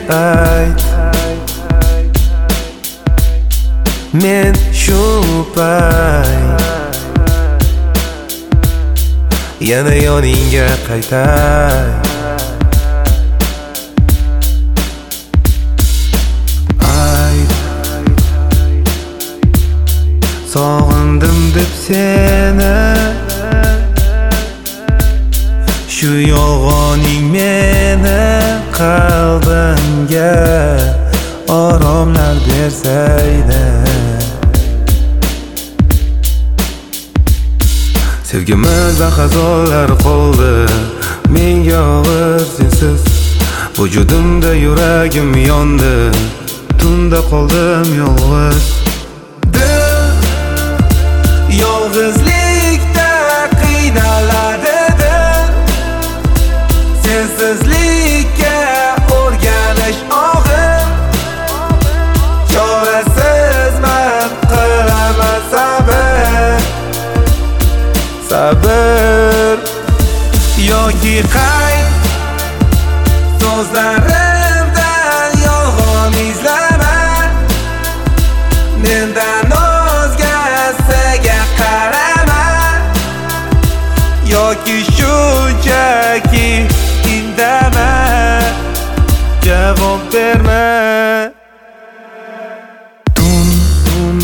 ayt. Men shu payt yana yoningga qaytay. Sog'indim deb seni, shu yolg'oning meni qalbimga oromlar bersaydi. Sevgimizda xazonlar qoldi, menga og'ir sensiz. Vujudimda yuragim yondi, tunda qoldim yolg'iz. Yolg'izlikda qiynaladi dil, sensizlikka o'rganish og'ir. Chorasizman, qilaman sabr, sabr. Yoki qayt, so'zlarimdan yolg'on izlama, mendan o'zgasiga qarama. Yoki shunchaki indama, javob berma. Tun,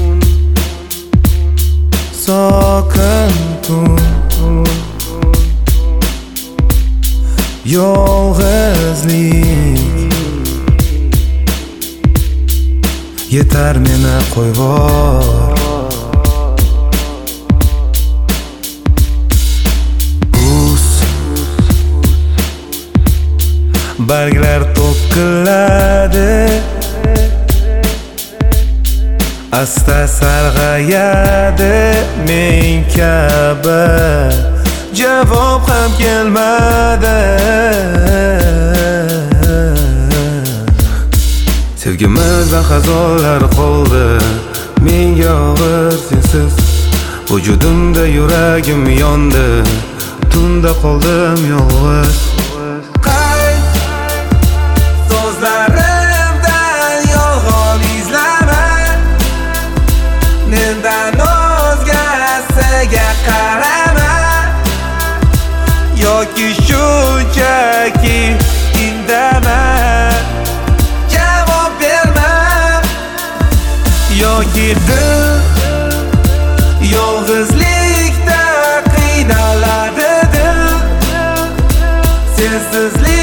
sokin tun, yolg'izlik yetar meni qo'yvor. Barglar to'kiladi, asta sarg'ayadi men kabi. Javob ham kelmadi. Sevgimizda xazonlar qoldi, menga og'ir sensiz. Vujudimda yuragim yondi, tunda qoldim yolg'iz. So'zlarimdan yolg'on izlama, mendan o'zgasiga qarama. Yoki shunchaki indama, javob berma. Yoki dil yolg'izlikda qiynaladi dil, sensizlik